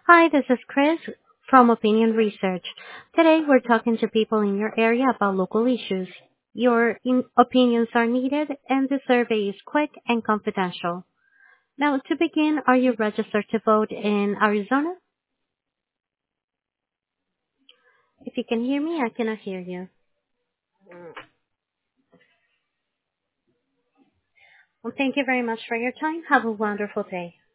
Hi, this is Chris from Opinion Research. Today we're talking to people in your area about local issues. Your opinions are needed and the survey is quick and confidential. Now, to begin, are you registered to vote in Arizona? If you can hear me, I cannot hear you. Well, thank you very much for your time. Have a wonderful day.